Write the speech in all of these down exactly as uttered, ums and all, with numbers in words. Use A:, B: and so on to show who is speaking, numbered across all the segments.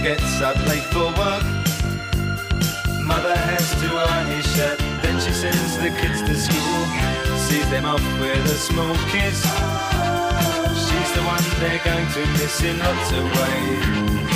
A: gets up late for work. Mother has to iron his shirt, then she sends the kids to school, sees them off with a small kiss. She's the one they're going to miss in lots of ways.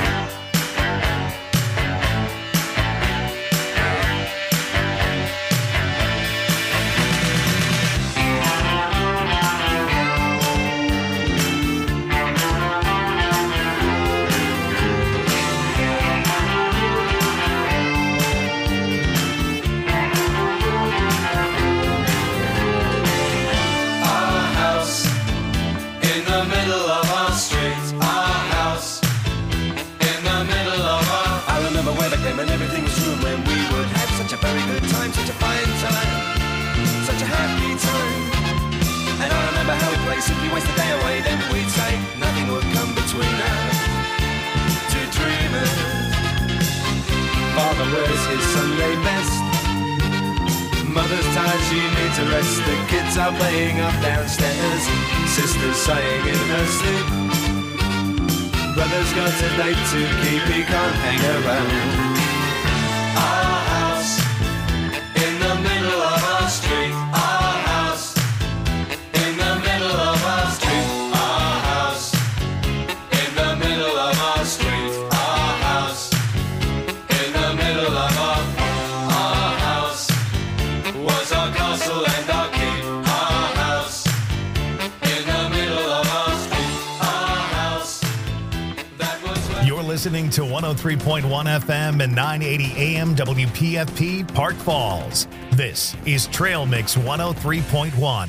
A: And everything was room when we would have such a very good time, such a fine time, such a happy time. And I remember how we'd play, simply waste the day away, then we'd say nothing would come between us, two dreamers. Father wears his Sunday best, mother's tired, she needs a rest. The kids are playing up downstairs, sister's sighing in her sleep. Brother's got a date to keep, he can't hang around. Our house in the middle of our street. Our house in the middle of our street. Our house in the middle of our street. Our house in the middle of our our house was our castle and our keep. Our house in the middle of our street. Our house that was.
B: You're listening to one oh three point one F M and nine eighty A M W P F P Park Falls. This is Trail Mix one oh three point one.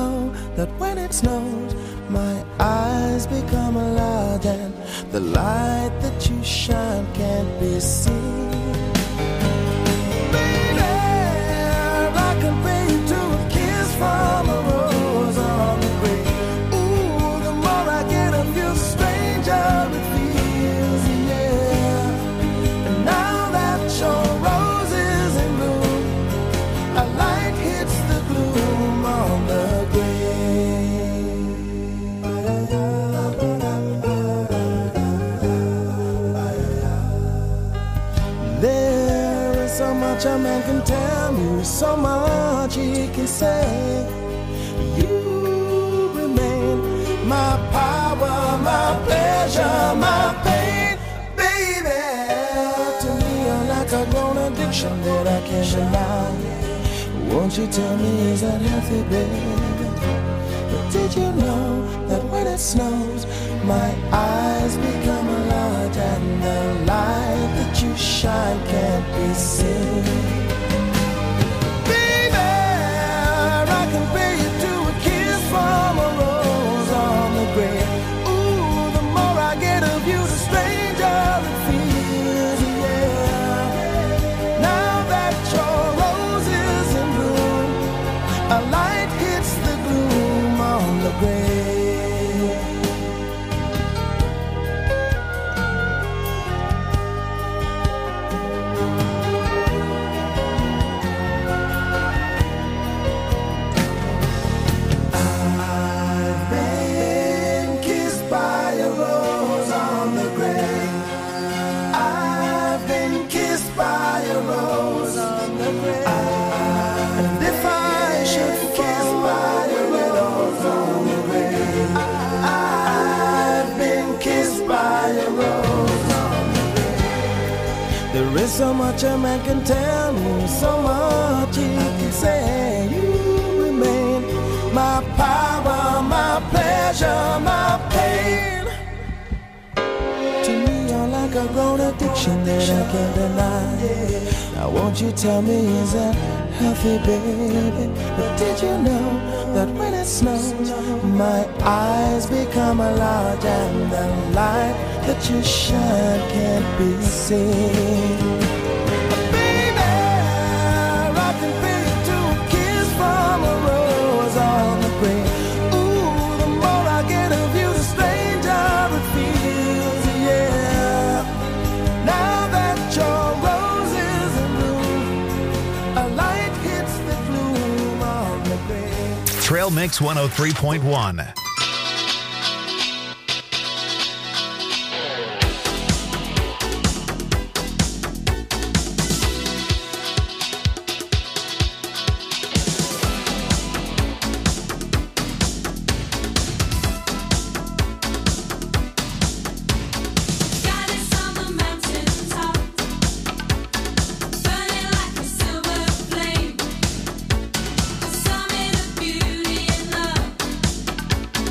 C: know that when it snows, my eyes become large and the light that you shine can't be seen? Baby, I compare you to a kiss from a rose on the grave. Ooh, the more I get of you, the stranger it feels, yeah. And now that your rose is in bloom, a light hits the gloom on the grave. There is so much a man can tell me, so much he can say. You remain my power, my pleasure, my pain, baby. To me, you're like a grown addiction that I can't deny. Won't you tell me, is that healthy, baby? But did you know that when it snows, my eyes become large and the light that you shine can't be seen? Baby, I compare you to a kiss from a rose on the grave. Ooh, the more I get of you, the stranger it feels, yeah. Now that your rose is in bloom, a light hits the gloom on the grave. I've been kissed by a rose on the grave. I've been kissed by a rose on the grave. And if I should kiss by a rose on the grave, I've been kissed by a rose on the grave. There is so much a man can tell me, so much he can say. You remain my power, my pleasure, my pain. To me, you're like a grown addiction that I can't deny. Now won't you tell me, is that healthy, baby? But did you know that when it snows, my eyes become large and the light that you shine can't be seen? Baby, I compare you to a kiss from a rose on the grave. Ooh, the more I get of you, the stranger it feels, yeah. Now that your rose is in bloom, a light hits the gloom on the grave.
B: Trail Mix one oh three point one.
D: Goddess on the mountain top, burning like a silver flame, the summit of beauty and love.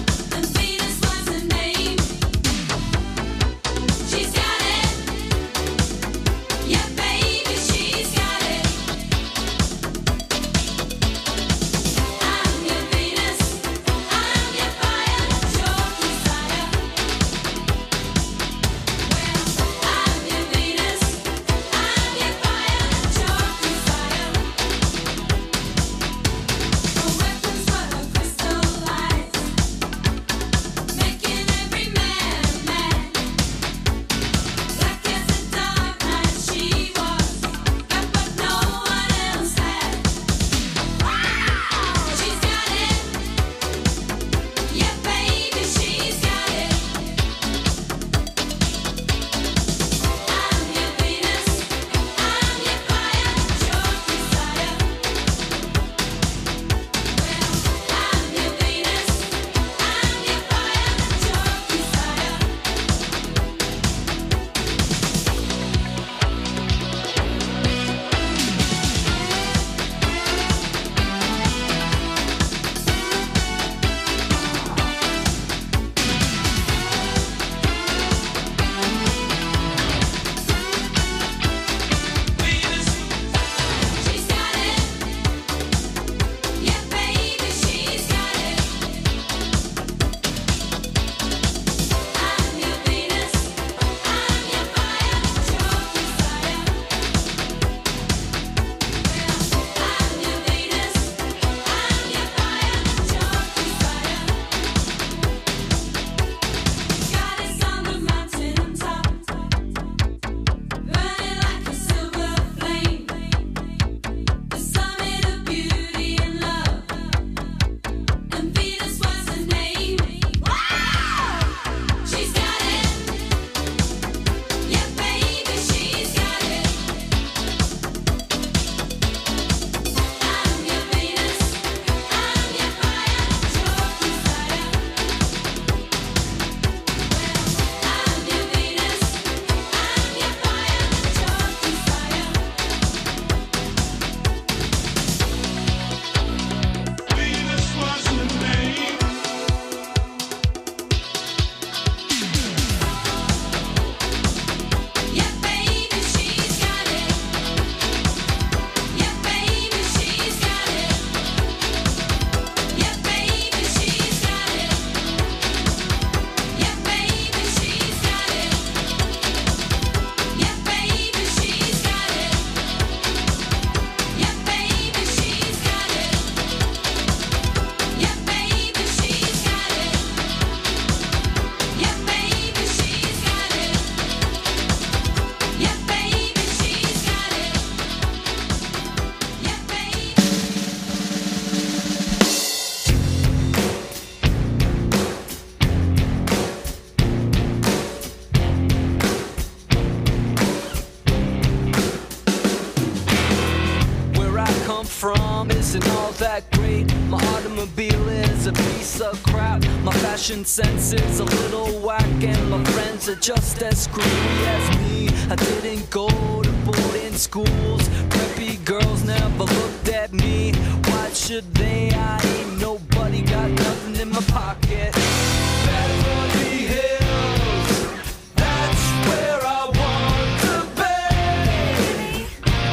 E: automobile is a piece of crap. My fashion sense is a little whack, and my friends are just as screwy as me. I didn't go to boarding schools. Preppy girls never looked at me. Why should they? I ain't nobody, got nothing in my pocket. Beverly Hills, that's where I want to be.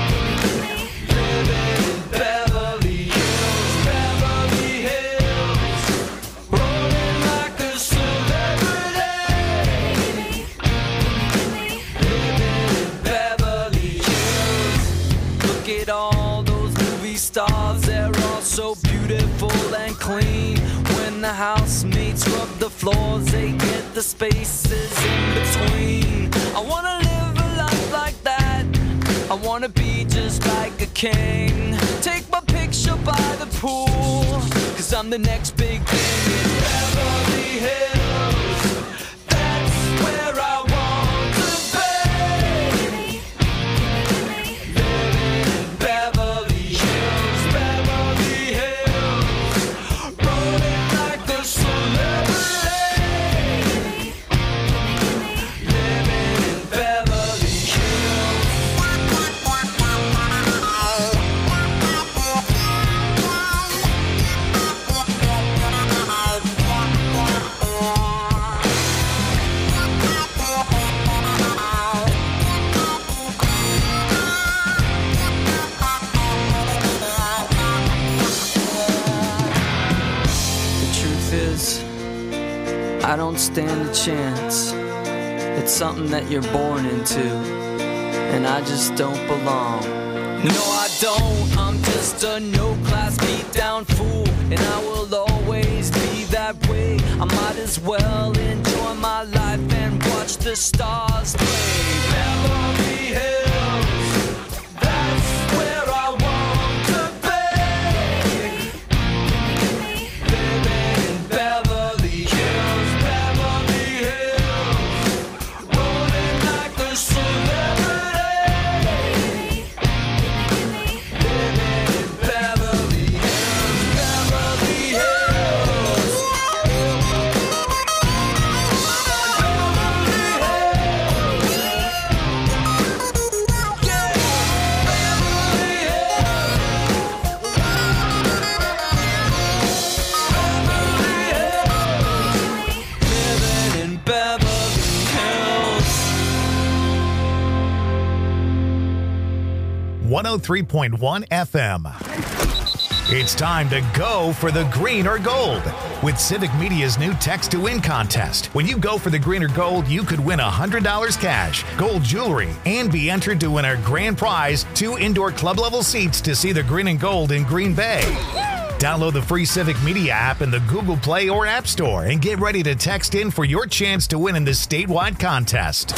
E: Living in Beverly Hills, Beverly Hills, rolling like a celebrity. Living in Beverly Hills. Look at all those movie stars, they're all so beautiful and clean. When the housemates rub the floors, they get the spaces in between. I wanna live a life like that. I wanna be just like a king. Take my picture by the pool, cause I'm the next big thing in Beverly Hills. That's where I want to be. Living in Beverly Hills, Beverly Hills, rolling like a celebrity. Living in Beverly Hills. The truth is, I don't stand a chance. It's something that you're born into, and I just don't belong. No, I don't. I'm just a no-class beat-down fool, and I will always be that way. I might as well enjoy my life and watch the stars play. Beverly Hills, that's where I want to be. Living in Beverly Hills, Beverly Hills, rolling like a celebrity. Living in Beverly Hills, Beverly Hills. Living in Beverly Hills.
B: one oh three point one F M. It's time to go for the green or gold with Civic Media's new Text to Win contest. When you go for the green or gold, you could win one hundred dollars cash, gold jewelry, and be entered to win our grand prize, two indoor club-level seats to see the green and gold in Green Bay. Download the free Civic Media app in the Google Play or App Store and get ready to text in for your chance to win in this statewide contest.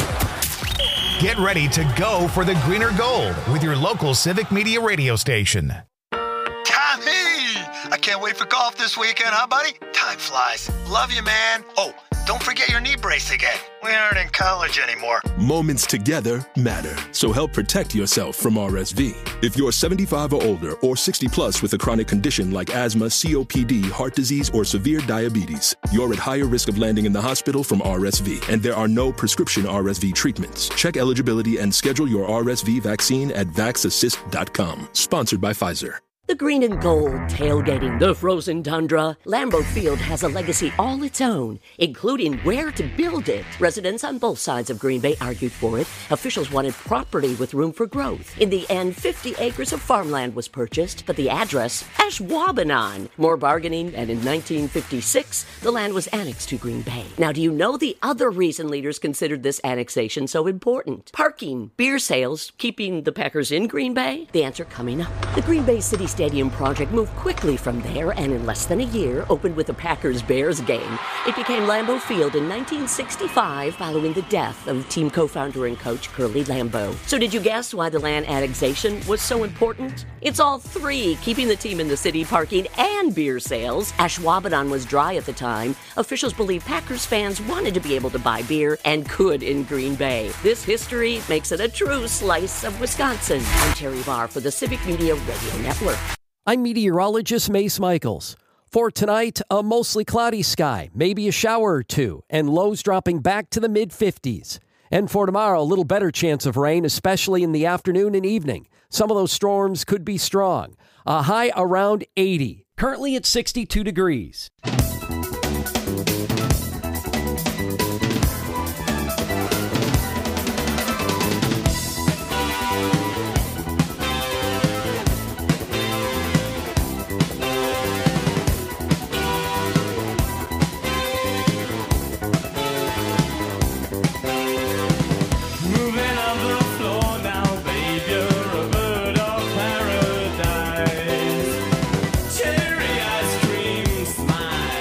B: Get ready to go for the green or gold with your local Civic Media radio station.
F: Tommy! I can't wait for golf this weekend, huh, buddy? Time flies. Love you, man. Oh, don't forget your knee brace again. We aren't in college anymore.
G: Moments together matter, so help protect yourself from R S V. If you're seventy-five or older or sixty plus with a chronic condition like asthma, C O P D, heart disease, or severe diabetes, you're at higher risk of landing in the hospital from R S V, and there are no prescription R S V treatments. Check eligibility and schedule your R S V vaccine at vax assist dot com. Sponsored by Pfizer.
H: The green and gold tailgating the frozen tundra. Lambeau Field has a legacy all its own, including where to build it. Residents on both sides of Green Bay argued for it. Officials wanted property with room for growth. In the end, fifty acres of farmland was purchased, but the address, Ashwaubenon. More bargaining, and in nineteen fifty-six, the land was annexed to Green Bay. Now, do you know the other reason leaders considered this annexation so important? Parking, beer sales, keeping the Packers in Green Bay? The answer coming up. The Green Bay City Stadium project moved quickly from there and in less than a year opened with a Packers-Bears game. It became Lambeau Field in nineteen sixty-five following the death of team co-founder and coach Curly Lambeau. So did you guess why the land annexation was so important? It's all three, keeping the team in the city, parking, and beer sales. Ashwaubenon was dry at the time. Officials believe Packers fans wanted to be able to buy beer and could in Green Bay. This history makes it a true slice of Wisconsin. I'm Terry Barr for the Civic Media Radio Network.
I: I'm meteorologist Mace Michaels. For tonight, a mostly cloudy sky, maybe a shower or two, and lows dropping back to the mid-fifties. And for tomorrow, a little better chance of rain, especially in the afternoon and evening. Some of those storms could be strong. A high around eighty. Currently at sixty-two degrees.
A: Cherry ice cream smile.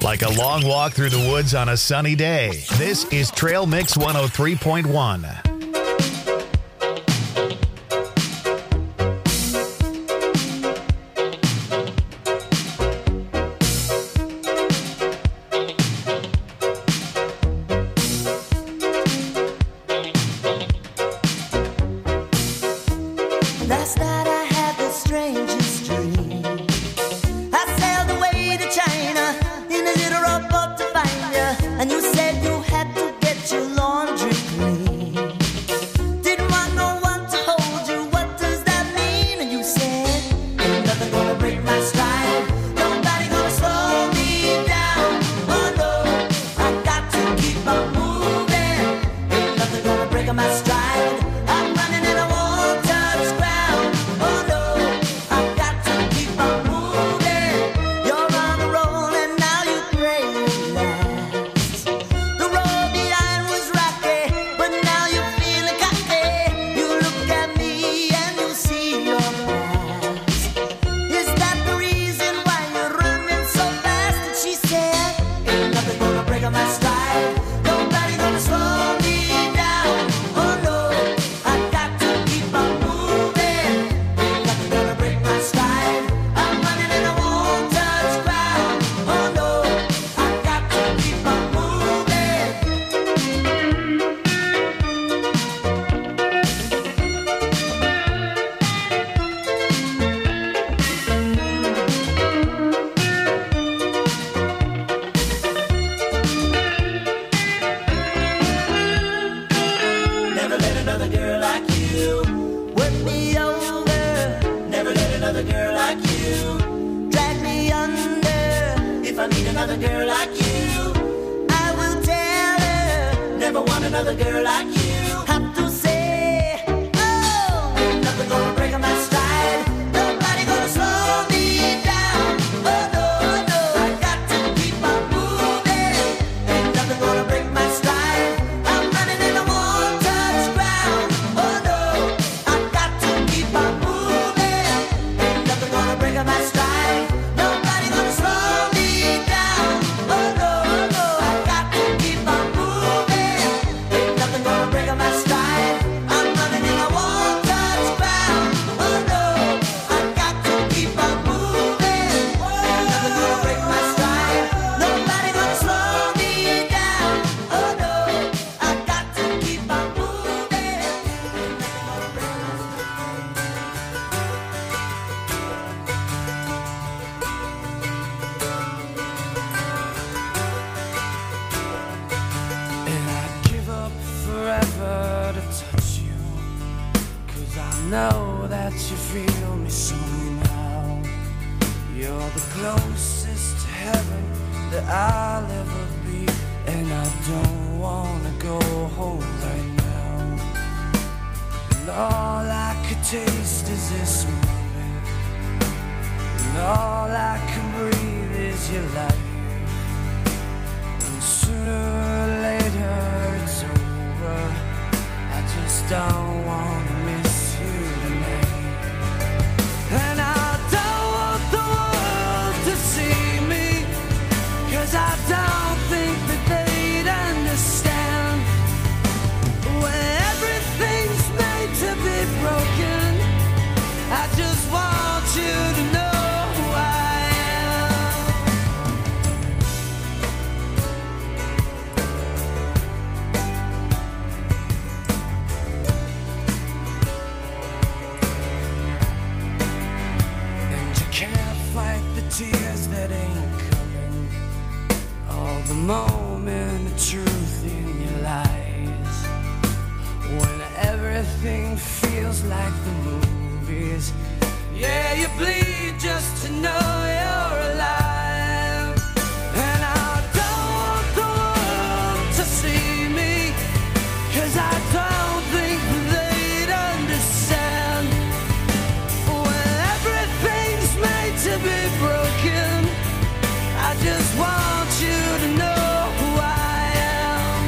B: like a long walk through the woods on a sunny day. This is Trail Mix one oh three point one.
C: Last night I had the strangest dream. I sailed away to China in a little rowboat to find you, and you said you had to get your laundry clean. Didn't want no one to hold you. What does that mean? And you said, ain't nothing gonna break my stride. Nobody gonna slow me down. Oh no, I got to keep on moving. Ain't nothing gonna break my stride. I'm running and I won't touch ground. Oh no, I've got to keep on moving. You're on the roll and now you pray it lasts. The road behind was rocky, but now you're feeling cocky. You look at me and you see your past. Is that the reason why you're running so fast? And she said, ain't nothing gonna break on my stride. Nobody gonna slow me down. Oh no, I got to keep on moving. Ain't nothing gonna break my stride. I'm running and I won't touch ground. Oh no, I got to keep on moving. Never let another girl like you work me over. Never let another girl like you drag me under. If I meet another girl like you, I will tell her. Never want another girl like you. Have to say, oh, ain't nothing gonna break on my stride. Nobody gonna slow me down. Oh no, no, I got to keep on moving. Ain't nothing gonna break my stride. I'm running and I won't touch ground. Oh no, I got to keep on moving. Ain't nothing gonna break my stride. Nobody gonna slow me down. Oh no, no, I got to keep on moving. Ain't nothing gonna break my stride. I'm running and I won't touch ground. Oh no, I got to keep on moving. Ain't nothing gonna break my stride. Nobody gonna slow me down. Oh no, I got to keep on moving. Ain't nothing gonna break my stride.
E: And I'd give up forever to touch you, 'cause I know that you feel me somehow. You're the closest to heaven that I'll ever be, and I don't wanna go home right now. And all I could taste is this moment, and all I can breathe is your life. And sooner or later it's over. I just don't wanna miss you tonight. And I don't want the world to see me, 'cause I don't think that they'd understand. When everything's made to be broken, I just want you to know who I am. And you can't fight the tears that ain't coming, all the moment of truth in your lies. When everything feels like the movies, yeah, you bleed just to know you're alive. And I don't want the world to see me, 'cause I don't think they'd understand. When everything's made to be broken, I just want you to know who I am.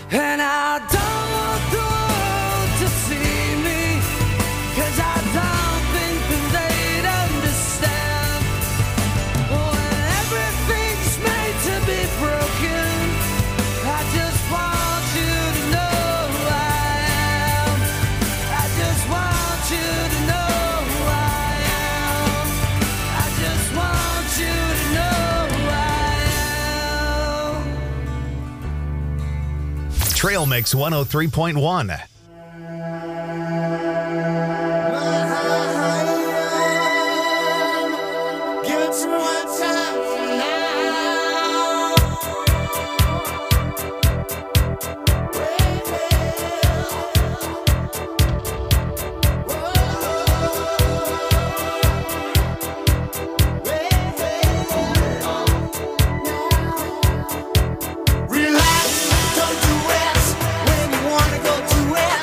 E: And I don't want the world to see me, 'cause I don't think that they'd understand. When everything's made to be broken, I just want you to know who I am. I just want you to know who I am. I just want you to know who I am.
B: Trail Mix one oh three point one.
C: Give it to me one time Relax, don't do it when you wanna go to it.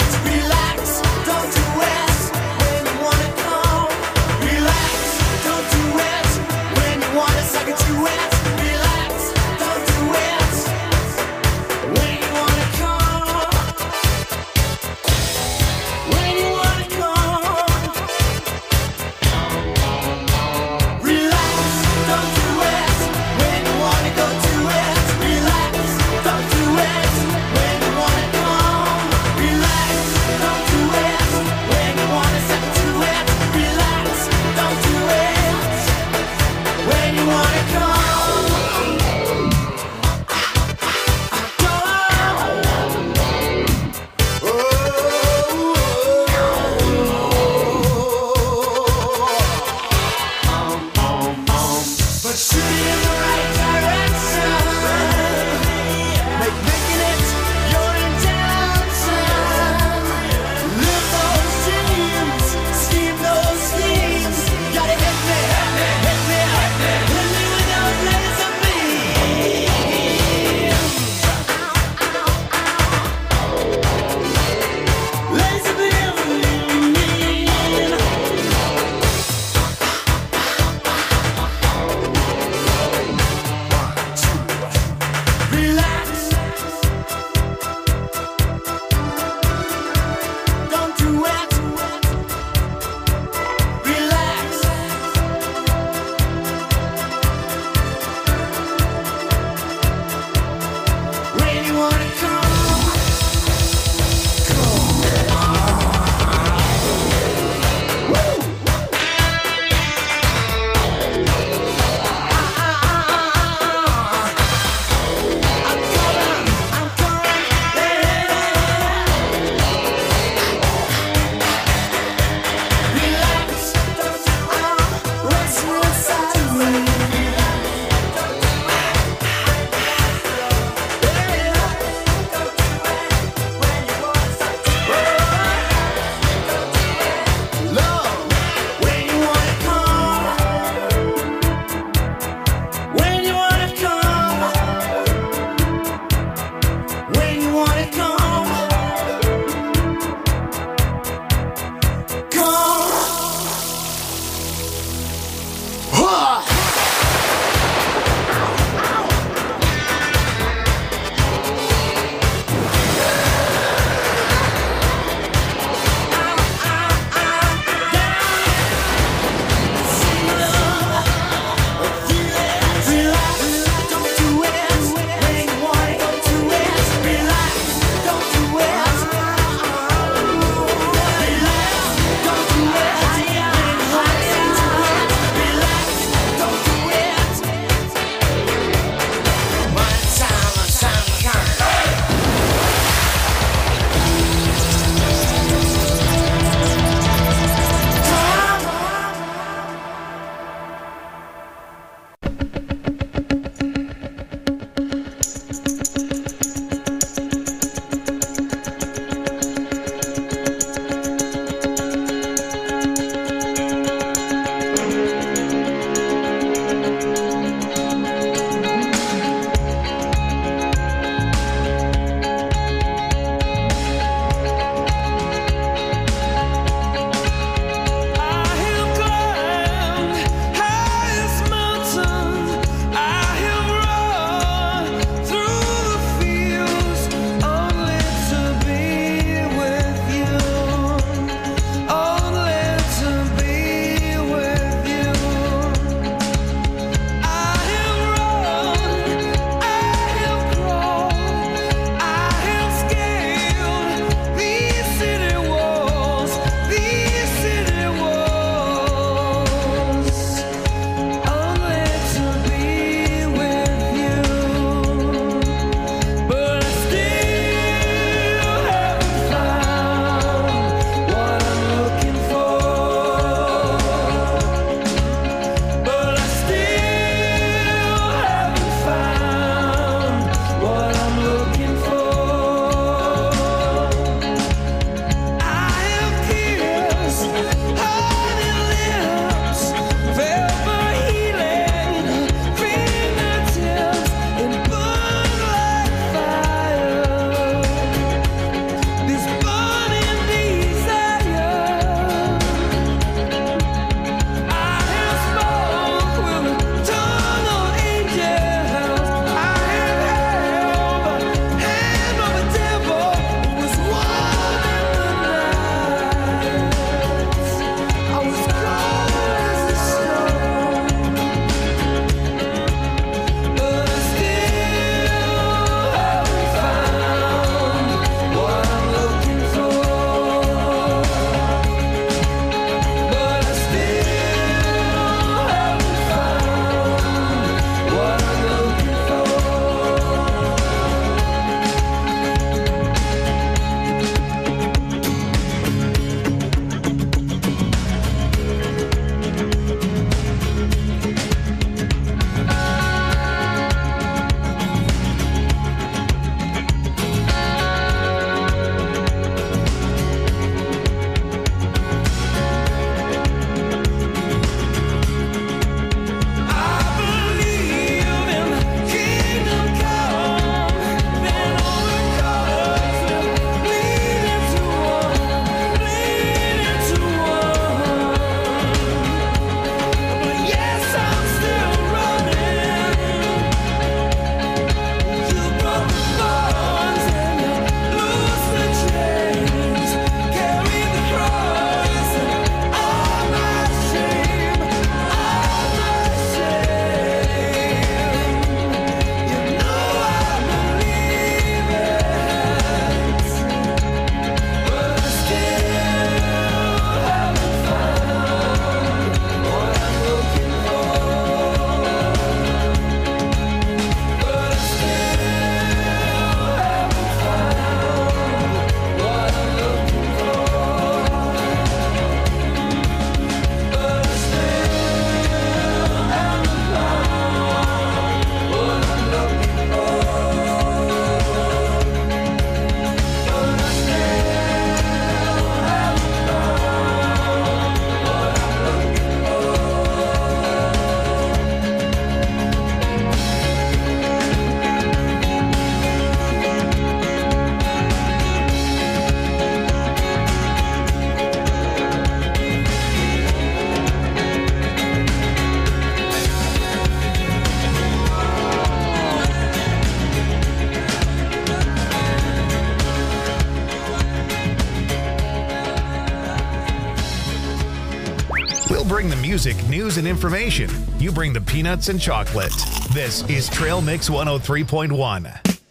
B: bring the music, news, and information. You bring the peanuts and chocolate. This is Trail Mix one oh three point one.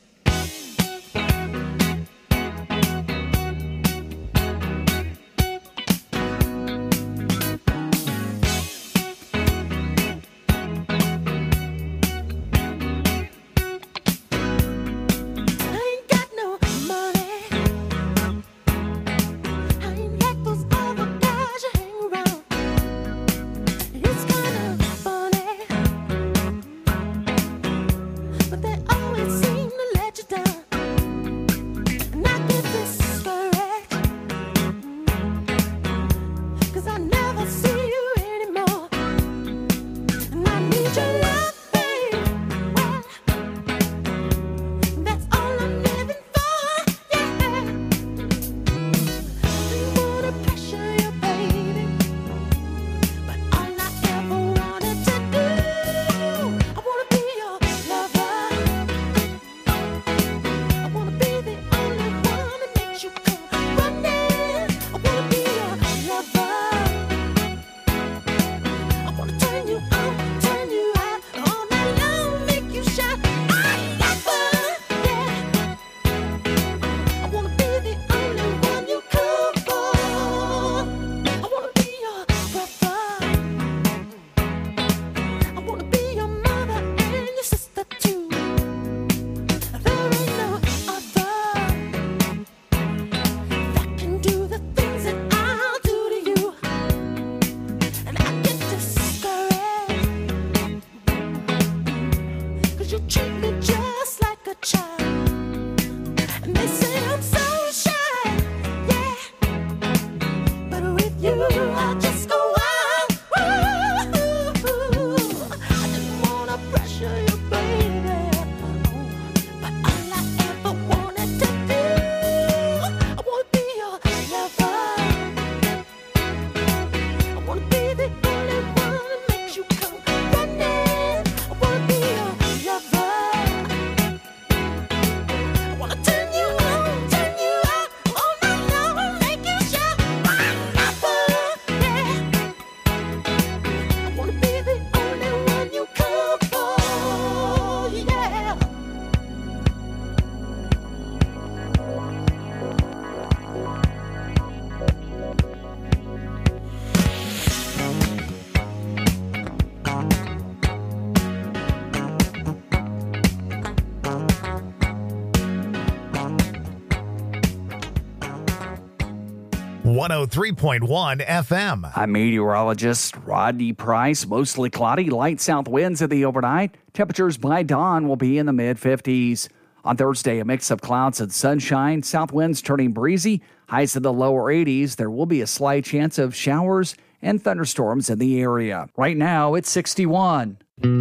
B: one oh three point one F M.
J: I'm meteorologist Rodney Price. Mostly cloudy, light south winds in the overnight. Temperatures by dawn will be in the mid fifties. On Thursday, a mix of clouds and sunshine. South winds turning breezy. Highs in the lower eighties. There will be a slight chance of showers and thunderstorms in the area. Right now, it's sixty-one.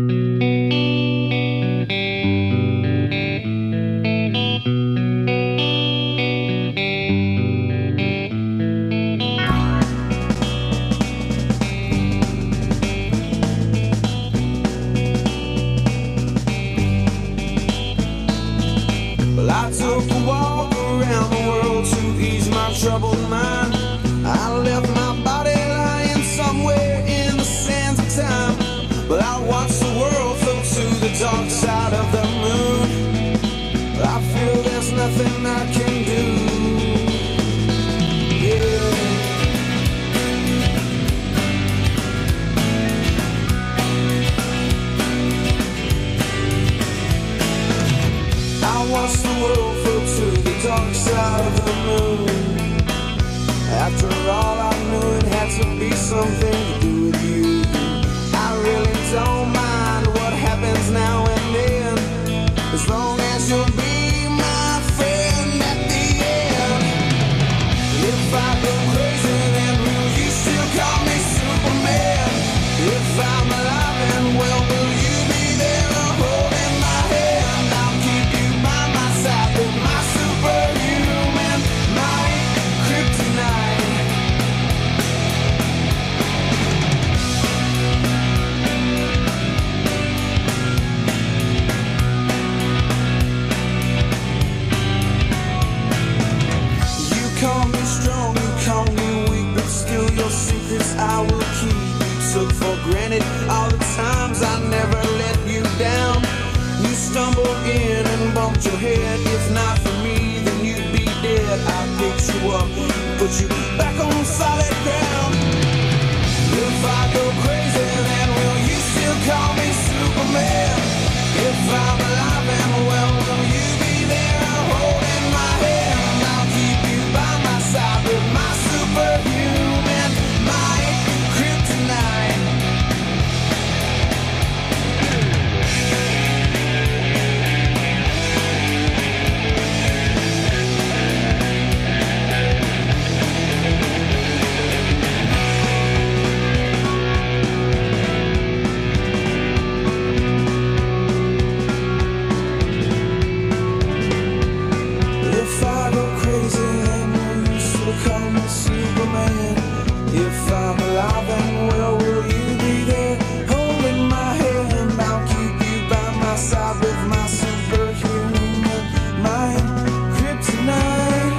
C: I took a walk around the world to ease my troubled mind. I left my body lying somewhere in the sands of time. But I watched the world float to the dark side of the moon. I feel there's nothing I can do. I watched the world float to the dark side of the moon. After all, I knew it had to be something to do with you. I really don't mind what happens now and then, as long as you'll be my friend at the end. If I go crazy, then will you still call me Superman? If I'm alive and well, will you be there holding my hand? I'll keep you by my side, with my superhuman, my kryptonite. granted all the times I never let you down. You stumbled in and bumped your head. If not for me, then you'd be dead. I picked you up, put you back on solid ground. If I go crazy, then will you still call me Superman? If I'm alive and well, will you be there holding my hand? I'll keep you by my side with my superhuman might, kryptonite. If I go crazy, then will you still call me Superman? If I'm alive and well, will you be there holding my hand? I'll keep you by my side with my superhuman mind, kryptonite.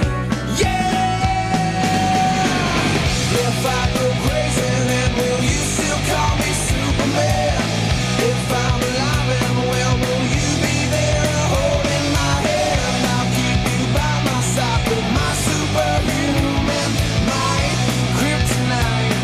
C: Yeah! If I go crazy, then will you still call me Superman? If I'm alive and well, will you be there holding my hand? I'll keep you by my side with my superhuman might, kryptonite.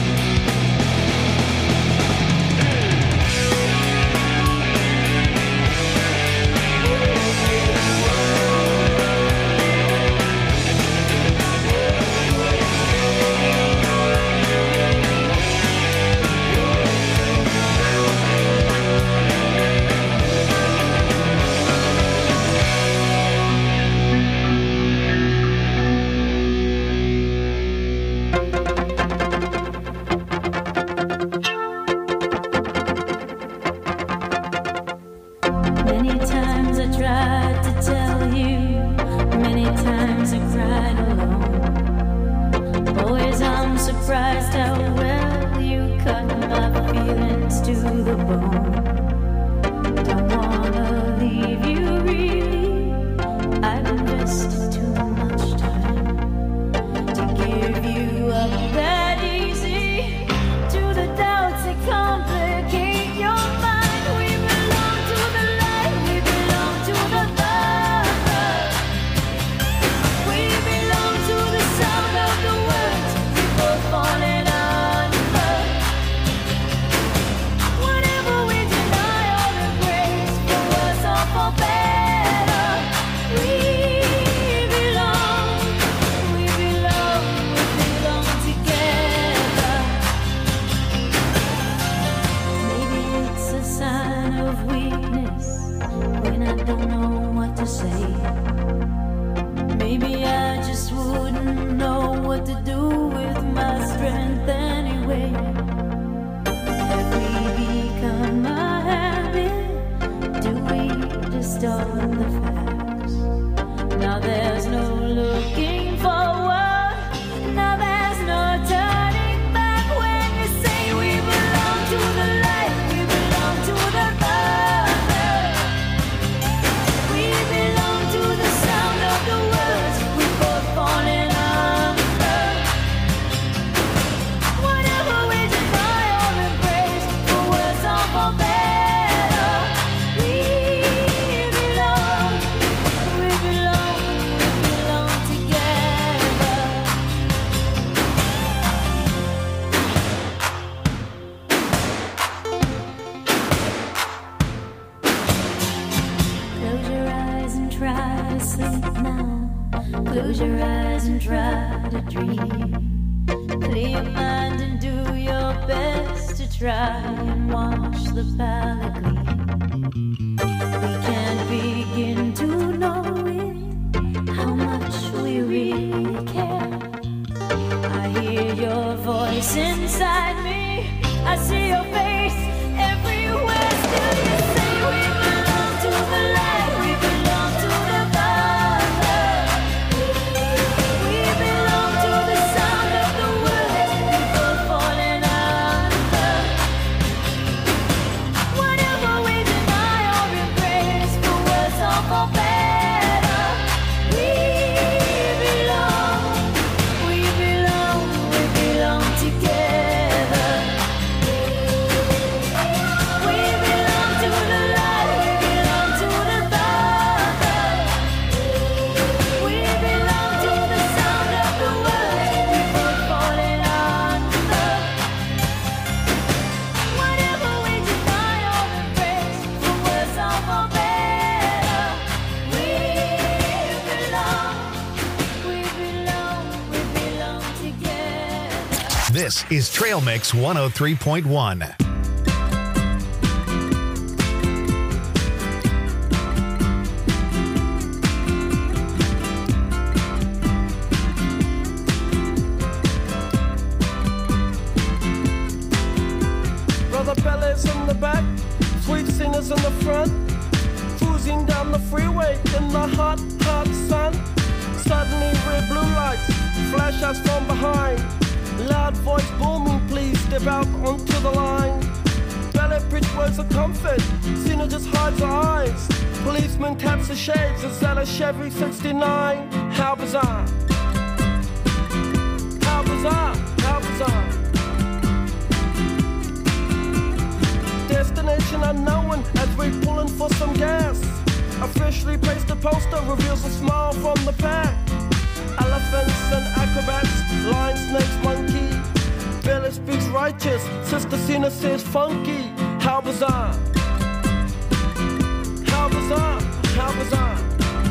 D: Many times I tried to tell you, many times I cried alone. Always I'm surprised how well you cut my feelings to the bone. Don't wanna leave you really, I've invested too much time to give you up that easy to the doubts that complicate your mind. We belong to the light, we belong to the dark. We belong to the sound of the words we both falling under. Whatever we deny or embrace, for worse or for better, we belong, we belong, we belong together. Maybe it's a sign of weakness when I don't know what to say. Maybe I just wouldn't know what to do with my strength anyway. Have we become a habit? Do we distort the facts? Now there's no looking forward. Now there's no turning back when you say we belong to the light, we belong to the dark. We belong to the sound of the words we both falling under. Whatever we deny or embrace, for worse or for better, we belong, we belong, we belong together. Close your eyes and try to sleep now. Close your eyes and try to dream. Clear your mind and do your best to try and wash the palate clean. We can't begin to know it, how much we really care. I hear your voice inside me, I see your face everywhere. Still you say we belong to the light, we belong to the dark. We belong to the sound of the words we both falling under. Whatever we deny or
B: This is Trail Mix one oh three point one.
K: Brother Bellas in the back, sweet singers in the front, cruising down the freeway in the hot, hot sun. Suddenly red blue lights flash us from behind. Loud voice booming, please step out onto the line. Ballet bridge words of comfort, Cena just hides her eyes. Policeman taps the shades, is that a Chevy sixty-nine? How bizarre, how bizarre, how bizarre. Destination unknown as we pulling for some gas. Officially placed a poster reveals a smile from the pack. Elephants and acrobats, lion, snakes, monkey. Billy speaks righteous, Sister Cena says funky. How bizarre, how bizarre, how bizarre.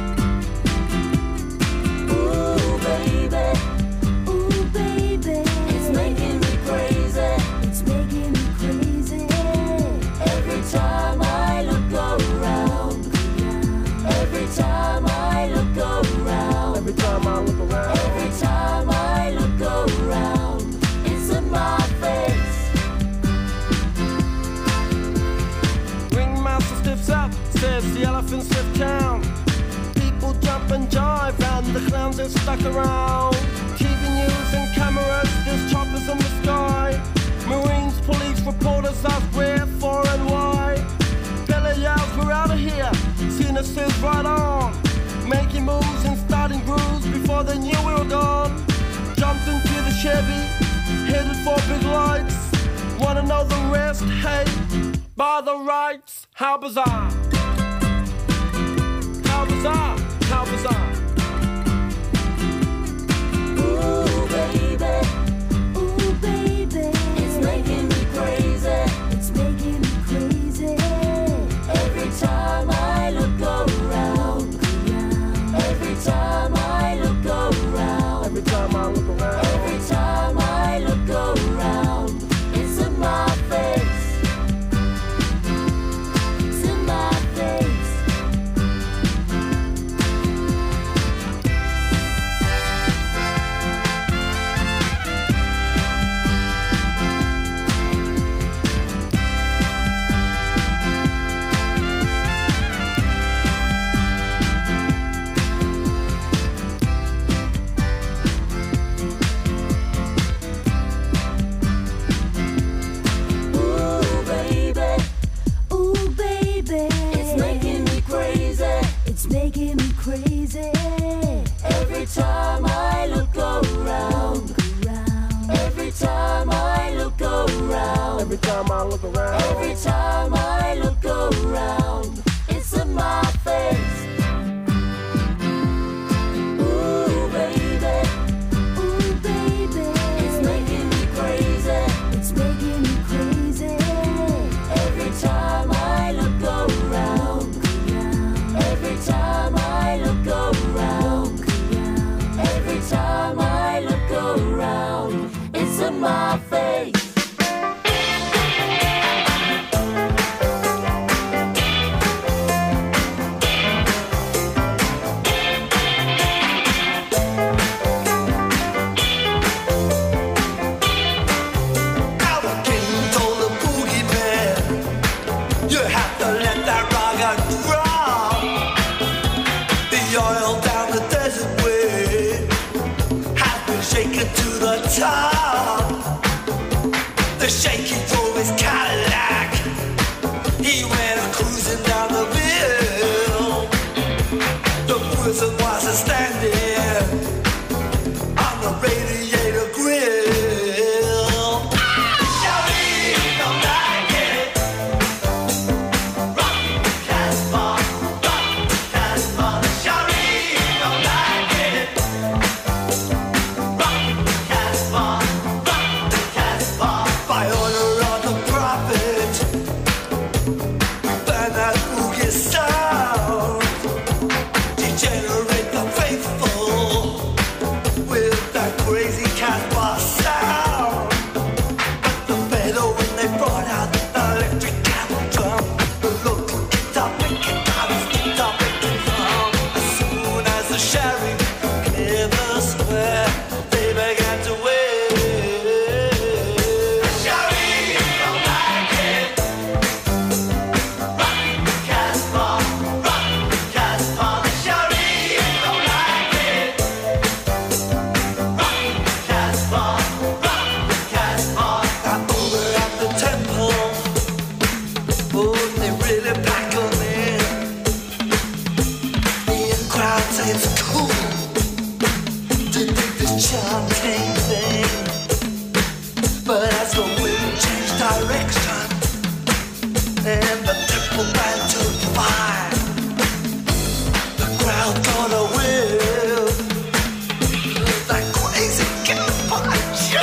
D: Ooh, baby, ooh, baby, it's making me crazy, it's making me crazy. Every time I look around, every time I look around,
K: every time I look around,
D: every time I look around, it's in my face.
K: Ringmaster stiffs up, says the elephants live town. People jump and jive and the clowns are stuck around. T V news and cameras, there's choppers in the sky. Marines, police, reporters ask where, for and why. Billy yells, we're out of here. Cena says right on. Making moves and starting grooves before they knew we were gone. Jumped into the Chevy, headed for big lights. Wanna know the rest? Hey, by the rights. How bizarre, how bizarre, how bizarre.
D: Ooh, baby, ooh, baby, it's making me crazy, it's making me crazy. Every time I look around, every time I look around,
K: every time I look around,
D: every time I look around, it's in my face, it's in my face. Ooh, baby, ooh, baby, it's making me crazy, it's making me crazy. Every time I look around, every time I look around,
K: every time I look around,
D: every time I look around, it's in my face. Ooh, baby, ooh, baby, it's making me crazy, it's making me crazy. Every time I look around, every time I look around, every time I look around, it's in my face.
C: Alvin told the boogie man, you have to let that rock out drop. The oil down the desert way has been shaken to the top. The shaky drove his Cadillac. He went a cruising down the hill. The prison was a standing on the radiator grill. By order of the prophet, ban that boogie sound. Degenerate it's cool to think this chanting thing. But as the wind changed direction and the temple ran to fire, the crowd gonna will that crazy campfire.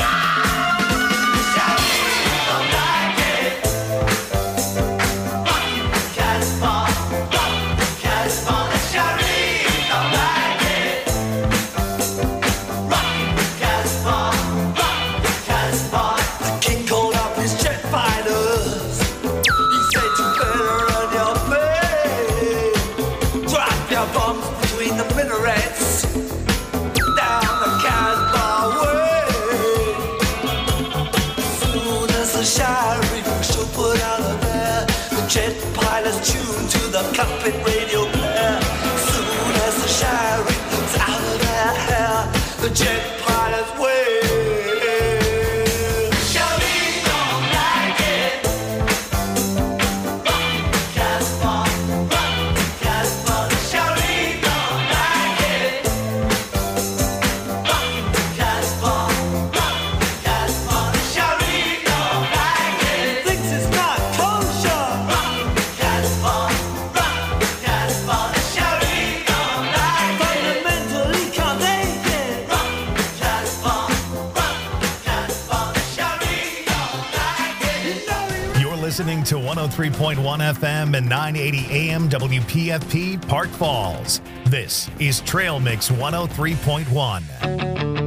C: Cockpit radio player. Soon as the shine is out of their hair, the jet pilots wave. Shawty don't like it. Rock the Casbah, rock the Casbah. Shawty don't like it. Rock the Casbah, rock the Casbah. Shawty don't like it. Thinks it's not kosher. Rock the Casbah.
B: Listening to one oh three point one F M and nine eighty A M W P F P Park Falls. This is Trail Mix one oh three point one.